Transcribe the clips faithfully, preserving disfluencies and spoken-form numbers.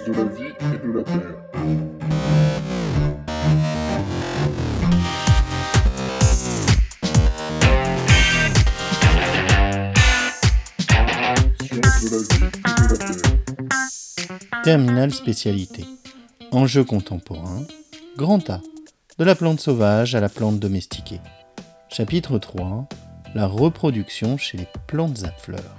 de la vie et de la terre. Sciences de la vie et de la terre. Terminale spécialité. Enjeux contemporains. Grand A. De la plante sauvage à la plante domestiquée. Chapitre trois. La reproduction chez les plantes à fleurs.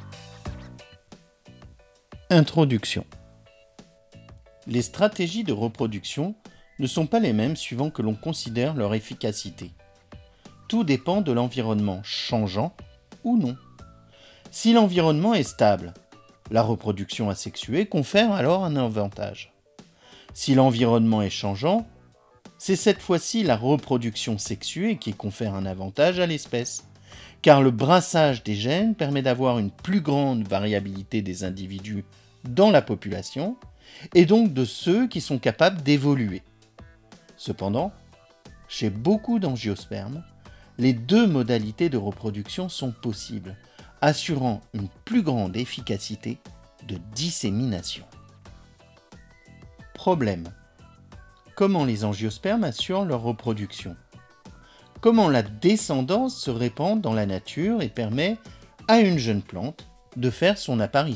Introduction. Les stratégies de reproduction ne sont pas les mêmes suivant que l'on considère leur efficacité. Tout dépend de l'environnement changeant ou non. Si l'environnement est stable, la reproduction asexuée confère alors un avantage. Si l'environnement est changeant, c'est cette fois-ci la reproduction sexuée qui confère un avantage à l'espèce, car le brassage des gènes permet d'avoir une plus grande variabilité des individus dans la population, et donc de ceux qui sont capables d'évoluer. Cependant, chez beaucoup d'angiospermes, les deux modalités de reproduction sont possibles, assurant une plus grande efficacité de dissémination. Problème. Comment les angiospermes assurent leur reproduction ? Comment la descendance se répand dans la nature et permet à une jeune plante de faire son apparition ?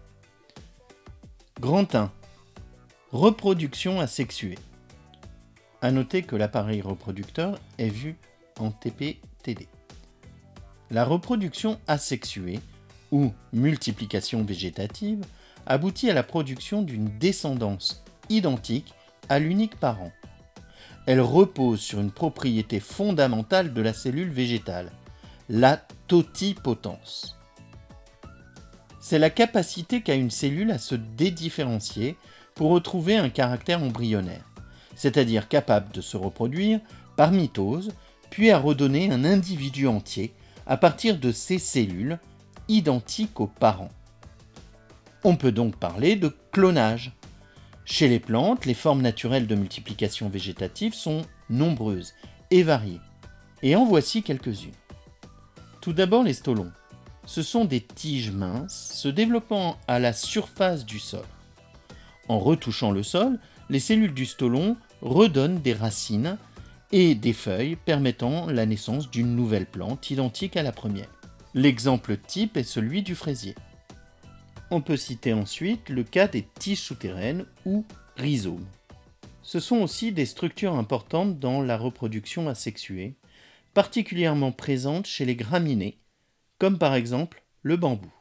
Grand un. Reproduction asexuée. À noter que l'appareil reproducteur est vu en T P T D. La reproduction asexuée, ou multiplication végétative, aboutit à la production d'une descendance identique à l'unique parent. Elle repose sur une propriété fondamentale de la cellule végétale, la totipotence. C'est la capacité qu'a une cellule à se dédifférencier pour retrouver un caractère embryonnaire, c'est-à-dire capable de se reproduire par mitose, puis à redonner un individu entier à partir de ces cellules identiques aux parents. On peut donc parler de clonage. Chez les plantes, les formes naturelles de multiplication végétative sont nombreuses et variées, et en voici quelques-unes. Tout d'abord les stolons. Ce sont des tiges minces se développant à la surface du sol. En retouchant le sol, les cellules du stolon redonnent des racines et des feuilles permettant la naissance d'une nouvelle plante identique à la première. L'exemple type est celui du fraisier. On peut citer ensuite le cas des tiges souterraines ou rhizomes. Ce sont aussi des structures importantes dans la reproduction asexuée, particulièrement présentes chez les graminées, comme par exemple le bambou.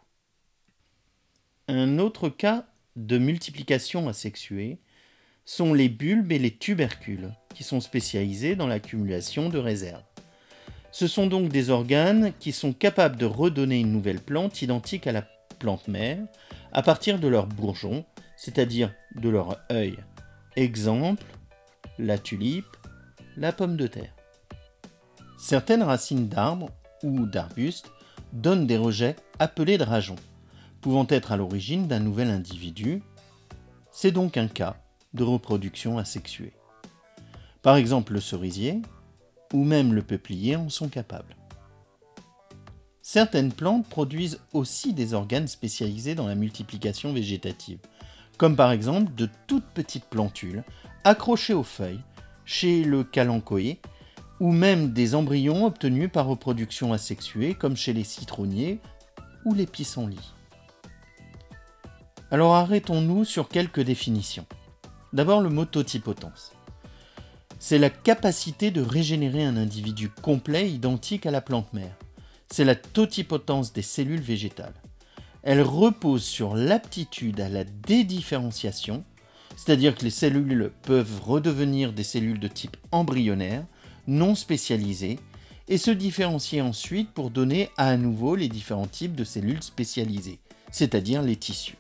Un autre cas de multiplication asexuée sont les bulbes et les tubercules, qui sont spécialisés dans l'accumulation de réserves. Ce sont donc des organes qui sont capables de redonner une nouvelle plante identique à la plante mère à partir de leurs bourgeons, c'est-à-dire de leur œil. Exemple, la tulipe, la pomme de terre. Certaines racines d'arbres ou d'arbustes donnent des rejets appelés drageons, pouvant être à l'origine d'un nouvel individu. C'est donc un cas de reproduction asexuée. Par exemple le cerisier ou même le peuplier en sont capables. Certaines plantes produisent aussi des organes spécialisés dans la multiplication végétative, comme par exemple de toutes petites plantules accrochées aux feuilles chez le kalanchoé, ou même des embryons obtenus par reproduction asexuée comme chez les citronniers ou les pissenlits. Alors arrêtons-nous sur quelques définitions. D'abord le mot totipotence. C'est la capacité de régénérer un individu complet identique à la plante mère. C'est la totipotence des cellules végétales. Elle repose sur l'aptitude à la dédifférenciation, c'est-à-dire que les cellules peuvent redevenir des cellules de type embryonnaire, non spécialisées, et se différencier ensuite pour donner à nouveau les différents types de cellules spécialisées, c'est-à-dire les tissus.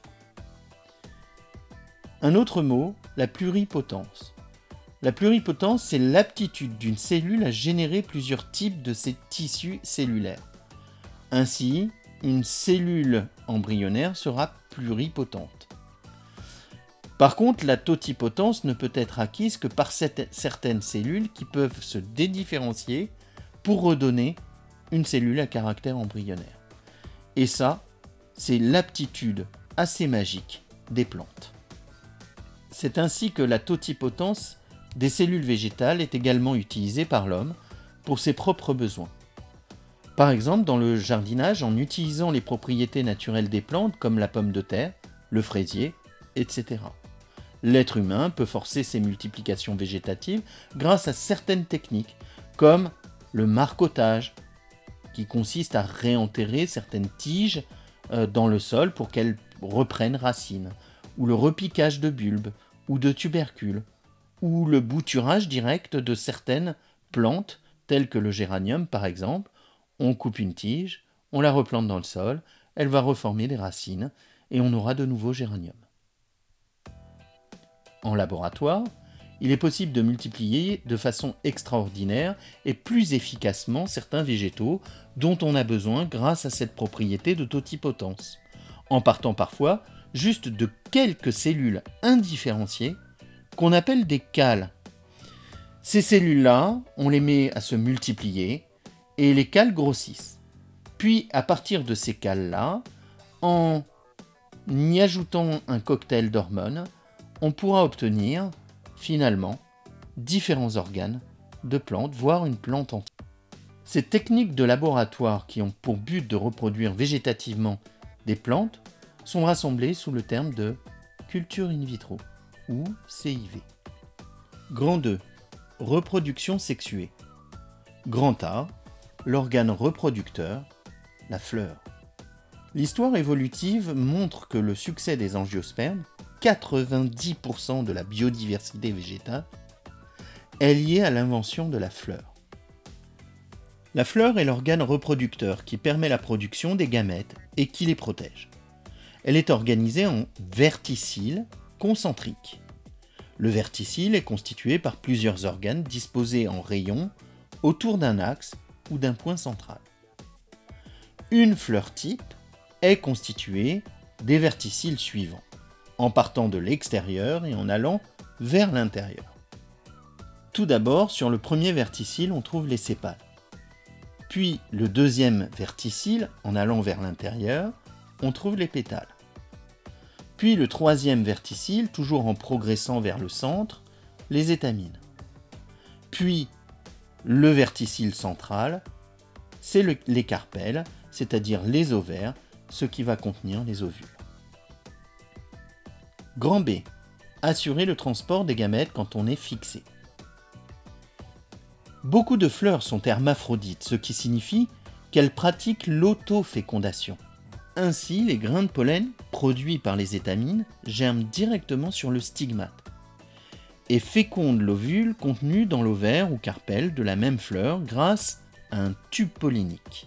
Un autre mot, la pluripotence. La pluripotence, c'est l'aptitude d'une cellule à générer plusieurs types de ces tissus cellulaires. Ainsi, une cellule embryonnaire sera pluripotente. Par contre, la totipotence ne peut être acquise que par cette, certaines cellules qui peuvent se dédifférencier pour redonner une cellule à caractère embryonnaire. Et ça, c'est l'aptitude assez magique des plantes. C'est ainsi que la totipotence des cellules végétales est également utilisée par l'homme pour ses propres besoins. Par exemple, dans le jardinage, en utilisant les propriétés naturelles des plantes comme la pomme de terre, le fraisier, et cetera. L'être humain peut forcer ses multiplications végétatives grâce à certaines techniques, comme le marcottage, qui consiste à réenterrer certaines tiges dans le sol pour qu'elles reprennent racine, ou le repiquage de bulbes ou de tubercules, ou le bouturage direct de certaines plantes, telles que le géranium par exemple. On coupe une tige, on la replante dans le sol, elle va reformer des racines, et on aura de nouveaux géraniums. En laboratoire, il est possible de multiplier de façon extraordinaire et plus efficacement certains végétaux dont on a besoin grâce à cette propriété de totipotence, en partant parfois juste de quelques cellules indifférenciées qu'on appelle des cales. Ces cellules-là, on les met à se multiplier et les cales grossissent. Puis, à partir de ces cales-là, en y ajoutant un cocktail d'hormones, on pourra obtenir, finalement, différents organes de plantes, voire une plante entière. Ces techniques de laboratoire qui ont pour but de reproduire végétativement des plantes sont rassemblées sous le terme de culture in vitro, ou C I V. Grand deux. Reproduction sexuée. Grand A. L'organe reproducteur, la fleur. L'histoire évolutive montre que le succès des angiospermes, quatre-vingt-dix pour cent de la biodiversité végétale, est lié à l'invention de la fleur. La fleur est l'organe reproducteur qui permet la production des gamètes et qui les protège. Elle est organisée en verticilles concentriques. Le verticille est constitué par plusieurs organes disposés en rayons autour d'un axe ou d'un point central. Une fleur type est constituée des verticilles suivants, en partant de l'extérieur et en allant vers l'intérieur. Tout d'abord, sur le premier verticille, on trouve les sépales. Puis, le deuxième verticille, en allant vers l'intérieur, on trouve les pétales. Puis, le troisième verticille, toujours en progressant vers le centre, les étamines. Puis, le verticille central, c'est le, les carpelles, c'est-à-dire les ovaires, ce qui va contenir les ovules. Grand B. Assurer le transport des gamètes quand on est fixé. Beaucoup de fleurs sont hermaphrodites, ce qui signifie qu'elles pratiquent l'autofécondation. Ainsi, les grains de pollen produits par les étamines germent directement sur le stigmate et fécondent l'ovule contenu dans l'ovaire ou carpelle de la même fleur grâce à un tube pollinique.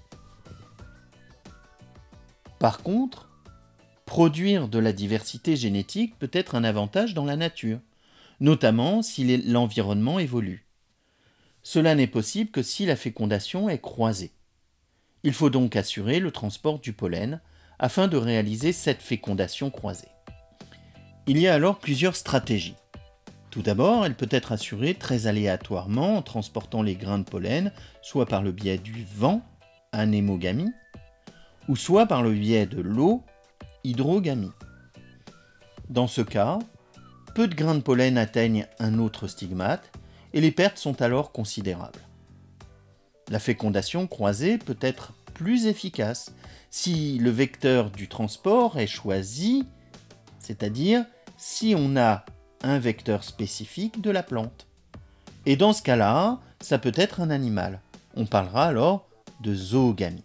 Par contre, produire de la diversité génétique peut être un avantage dans la nature, notamment si l'environnement évolue. Cela n'est possible que si la fécondation est croisée. Il faut donc assurer le transport du pollen afin de réaliser cette fécondation croisée. Il y a alors plusieurs stratégies. Tout d'abord, elle peut être assurée très aléatoirement en transportant les grains de pollen, soit par le biais du vent, anémogamie, ou soit par le biais de l'eau, hydrogamie. Dans ce cas, peu de grains de pollen atteignent un autre stigmate et les pertes sont alors considérables. La fécondation croisée peut être plus efficace si le vecteur du transport est choisi, c'est-à-dire si on a un vecteur spécifique de la plante. Et dans ce cas-là, ça peut être un animal. On parlera alors de zoogamie.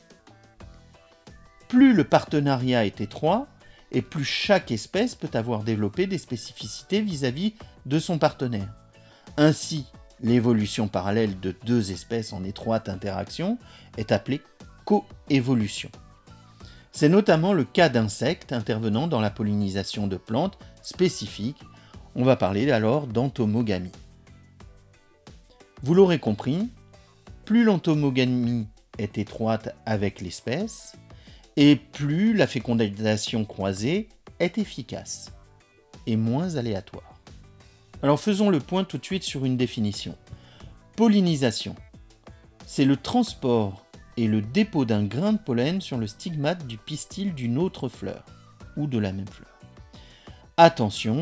Plus le partenariat est étroit, et plus chaque espèce peut avoir développé des spécificités vis-à-vis de son partenaire. Ainsi, l'évolution parallèle de deux espèces en étroite interaction est appelée coévolution. C'est notamment le cas d'insectes intervenant dans la pollinisation de plantes spécifiques. On va parler alors d'entomogamie. Vous l'aurez compris, plus l'entomogamie est étroite avec l'espèce, et plus la fécondation croisée est efficace et moins aléatoire. Alors faisons le point tout de suite sur une définition. Pollinisation, c'est le transport et le dépôt d'un grain de pollen sur le stigmate du pistil d'une autre fleur ou de la même fleur. Attention,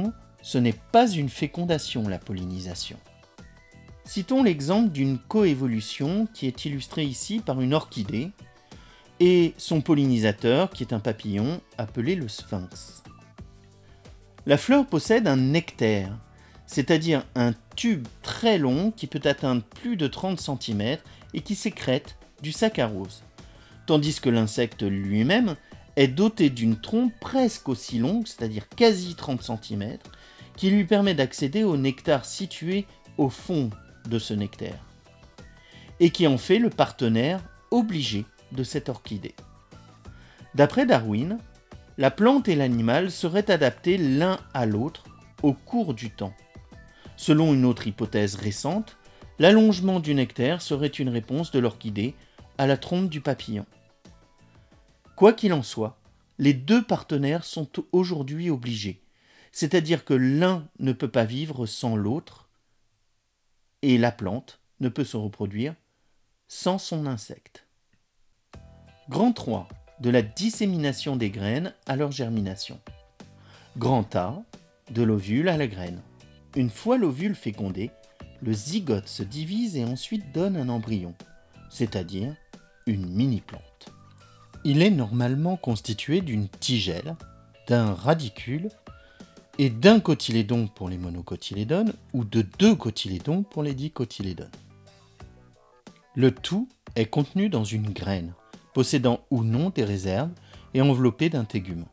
ce n'est pas une fécondation, la pollinisation. Citons l'exemple d'une coévolution qui est illustrée ici par une orchidée et son pollinisateur qui est un papillon appelé le sphinx. La fleur possède un nectaire, c'est-à-dire un tube très long qui peut atteindre plus de trente centimètres et qui sécrète du saccharose, tandis que l'insecte lui-même est doté d'une trompe presque aussi longue, c'est-à-dire quasi trente centimètres, qui lui permet d'accéder au nectar situé au fond de ce nectaire, et qui en fait le partenaire obligé de cette orchidée. D'après Darwin, la plante et l'animal seraient adaptés l'un à l'autre au cours du temps. Selon une autre hypothèse récente, l'allongement du nectaire serait une réponse de l'orchidée à la trompe du papillon. Quoi qu'il en soit, les deux partenaires sont aujourd'hui obligés, c'est-à-dire que l'un ne peut pas vivre sans l'autre, et la plante ne peut se reproduire sans son insecte. Grand trois, de la dissémination des graines à leur germination. Grand A, de l'ovule à la graine. Une fois l'ovule fécondé, le zygote se divise et ensuite donne un embryon, c'est-à-dire une mini-plante. Il est normalement constitué d'une tigelle, d'un radicule et d'un cotylédon pour les monocotylédones ou de deux cotylédons pour les dicotylédones. Le tout est contenu dans une graine, possédant ou non des réserves et enveloppé d'un tégument.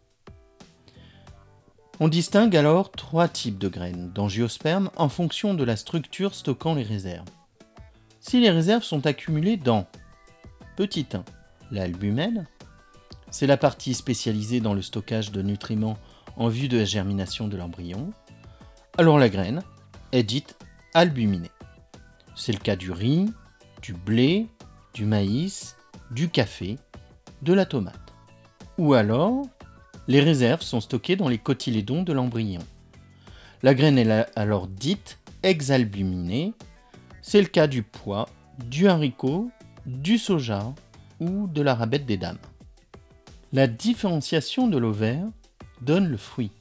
On distingue alors trois types de graines d'angiosperme en fonction de la structure stockant les réserves. Si les réserves sont accumulées dans petit un, l'albumène, c'est la partie spécialisée dans le stockage de nutriments en vue de la germination de l'embryon, alors la graine est dite albuminée. C'est le cas du riz, du blé, du maïs, du café, de la tomate. Ou alors, les réserves sont stockées dans les cotylédons de l'embryon. La graine est alors dite exalbuminée. C'est le cas du pois, du haricot, du soja ou de la rabette des dames. La différenciation de l'ovaire donne le fruit.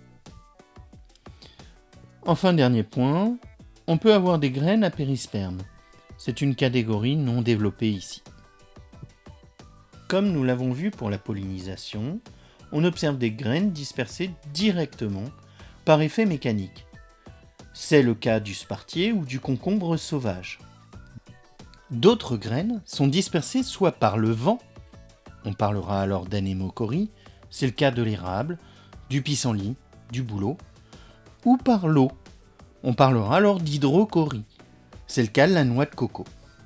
Enfin, dernier point, on peut avoir des graines à périsperme. C'est une catégorie non développée ici. Comme nous l'avons vu pour la pollinisation, on observe des graines dispersées directement par effet mécanique. C'est le cas du spartier ou du concombre sauvage. D'autres graines sont dispersées soit par le vent, on parlera alors d'anémochorie, c'est le cas de l'érable, du pissenlit, du bouleau, ou par l'eau, on parlera alors d'hydrochorie, c'est le cas de la noix de coco.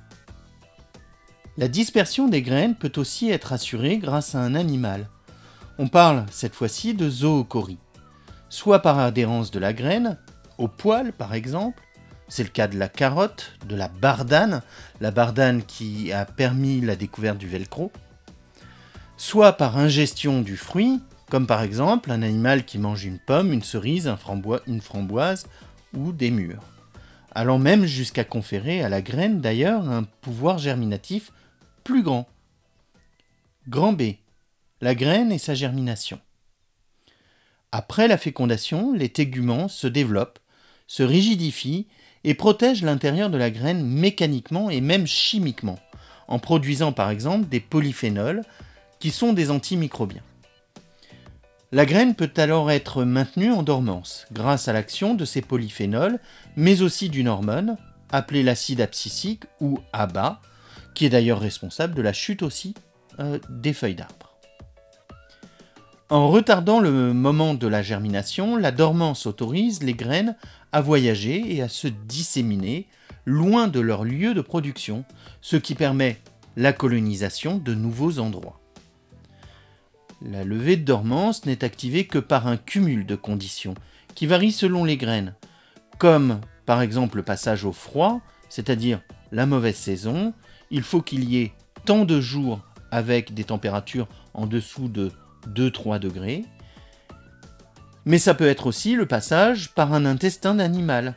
La dispersion des graines peut aussi être assurée grâce à un animal. On parle cette fois-ci de zoochorie, soit par adhérence de la graine, au poil par exemple, c'est le cas de la carotte, de la bardane, la bardane qui a permis la découverte du velcro, soit par ingestion du fruit, comme par exemple un animal qui mange une pomme, une cerise, un frambois, une framboise ou des mûres, allant même jusqu'à conférer à la graine d'ailleurs un pouvoir germinatif plus grand. Grand B, la graine et sa germination. Après la fécondation, les téguments se développent, se rigidifient et protègent l'intérieur de la graine mécaniquement et même chimiquement, en produisant par exemple des polyphénols qui sont des antimicrobiens. La graine peut alors être maintenue en dormance grâce à l'action de ces polyphénols, mais aussi d'une hormone appelée l'acide abscisique ou A B A, qui est d'ailleurs responsable de la chute aussi euh, des feuilles d'arbre. En retardant le moment de la germination, la dormance autorise les graines à voyager et à se disséminer loin de leur lieu de production, ce qui permet la colonisation de nouveaux endroits. La levée de dormance n'est activée que par un cumul de conditions qui varient selon les graines, comme par exemple le passage au froid, c'est-à-dire la mauvaise saison. Il faut qu'il y ait tant de jours avec des températures en dessous de deux à trois degrés, mais ça peut être aussi le passage par un intestin d'animal.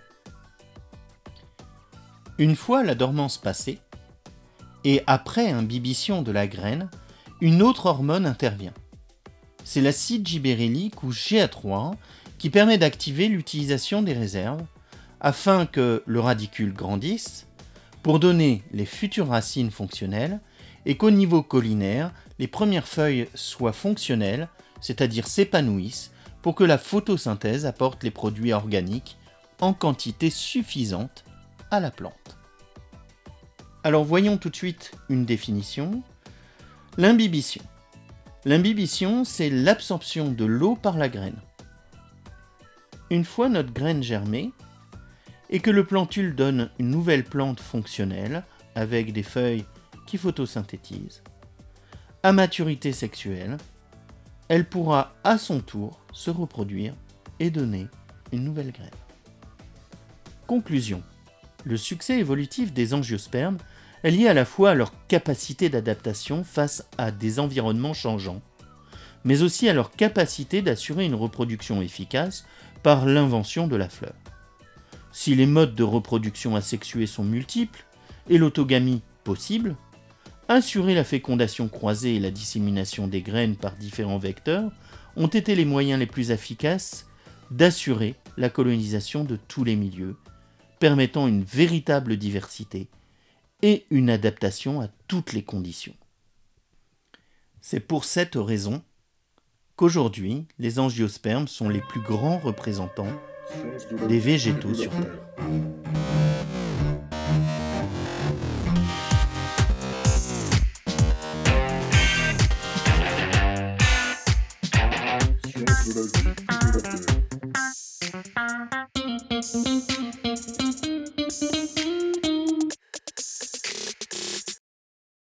Une fois la dormance passée, et après imbibition de la graine, une autre hormone intervient. C'est l'acide gibérélique ou G A trois qui permet d'activer l'utilisation des réserves afin que le radicule grandisse pour donner les futures racines fonctionnelles et qu'au niveau caulinaire, les premières feuilles soient fonctionnelles, c'est-à-dire s'épanouissent, pour que la photosynthèse apporte les produits organiques en quantité suffisante à la plante. Alors voyons tout de suite une définition. L'imbibition. L'imbibition, c'est l'absorption de l'eau par la graine. Une fois notre graine germée, et que le plantule donne une nouvelle plante fonctionnelle, avec des feuilles qui photosynthétisent, à maturité sexuelle, elle pourra à son tour se reproduire et donner une nouvelle graine. Conclusion. Le succès évolutif des angiospermes est lié à la fois à leur capacité d'adaptation face à des environnements changeants, mais aussi à leur capacité d'assurer une reproduction efficace par l'invention de la fleur. Si les modes de reproduction asexuée sont multiples et l'autogamie possible, assurer la fécondation croisée et la dissémination des graines par différents vecteurs ont été les moyens les plus efficaces d'assurer la colonisation de tous les milieux, permettant une véritable diversité et une adaptation à toutes les conditions. C'est pour cette raison qu'aujourd'hui, les angiospermes sont les plus grands représentants des végétaux sur Terre.